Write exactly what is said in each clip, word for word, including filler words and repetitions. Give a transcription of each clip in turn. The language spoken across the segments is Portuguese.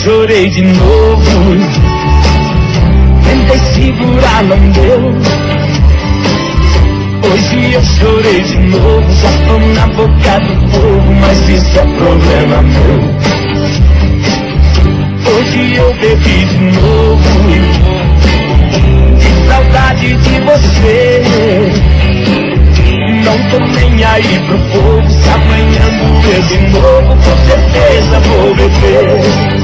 chorei de novo. Tentei segurar, não deu. Hoje eu chorei de novo. Já tô na boca do fogo, mas isso é problema meu. Hoje eu bebi de novo, de saudade de você. Não tô nem aí pro povo. Se amanhã doer de novo, com certeza vou beber.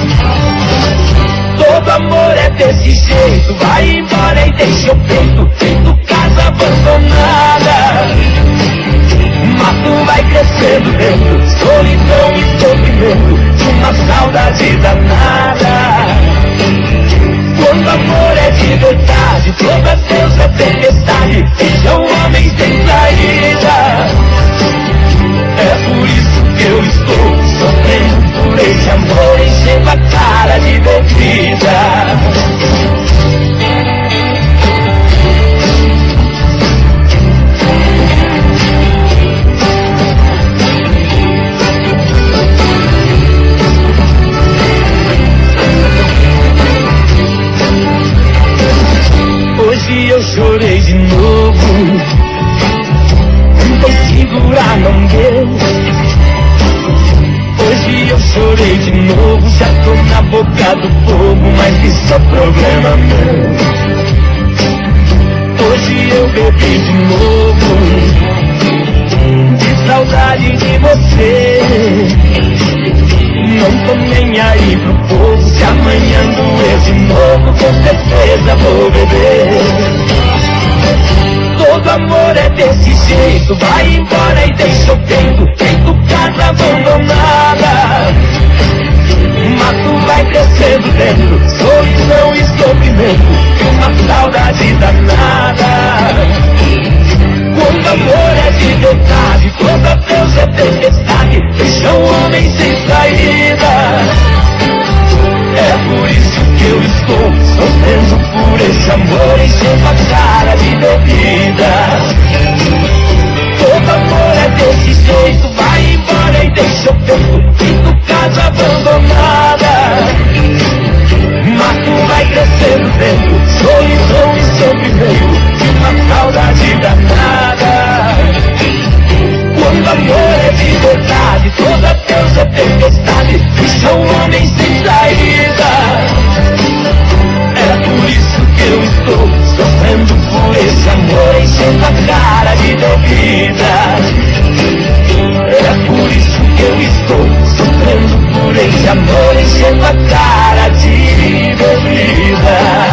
Todo amor é desse jeito, vai embora e deixa o peito, feito casa abandonada. Mato vai crescendo dentro, solidão e sofrimento, de uma saudade danada. Quando amor é de verdade, toda Deus é tempestade, deixa o homem sem saída. É por isso que eu estou sofrendo por esse amor, enchendo a cara de bebida. Hoje eu chorei de novo. Tentei segurar, não deu. Hoje eu chorei de novo. Já tô na boca do fogo, mas isso é problema meu. Hoje eu bebi de novo, de saudade de você. Não tô nem aí pro povo. Se amanhã doer de novo, com certeza vou beber. Todo amor é desse jeito, vai embora e deixa o peito, feito casa abandonada. Mato vai crescendo dentro, solidão e sofrimento, e uma saudade danada. Quando amor é de verdade, toda Deus é tempestade, deixa o homem sem saída. É por isso que eu estou sofrendo por esse amor, enchendo a cara de bebida. Todo amor é desse jeito, vai embora e deixa o peito, feito casa abandonada. Mato vai crescendo dentro, solidão e sofrimento, de uma saudade danada. Quando amor é de verdade, toda Deus é tempestade, deixa o homem sem saída. É por isso que eu estou sofrendo por esse amor, enchendo a cara de bebida. É por isso que eu estou sofrendo por esse amor, enchendo a cara de bebida.